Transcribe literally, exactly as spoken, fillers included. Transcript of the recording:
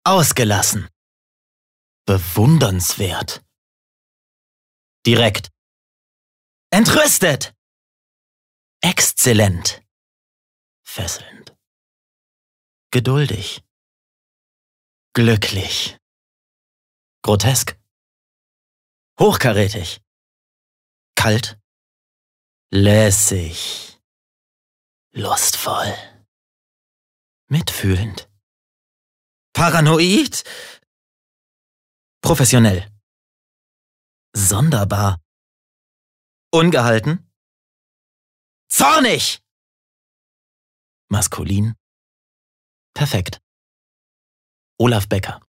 Ausgelassen. Bewundernswert. Direkt. Entrüstet. Exzellent. Fesselnd. Geduldig. Glücklich. Grotesk. Hochkarätig. Kalt. Lässig. Lustvoll. Mitfühlend. Paranoid. Professionell. Sonderbar. Ungehalten. Zornig. Maskulin. Perfekt. Olaf Becker.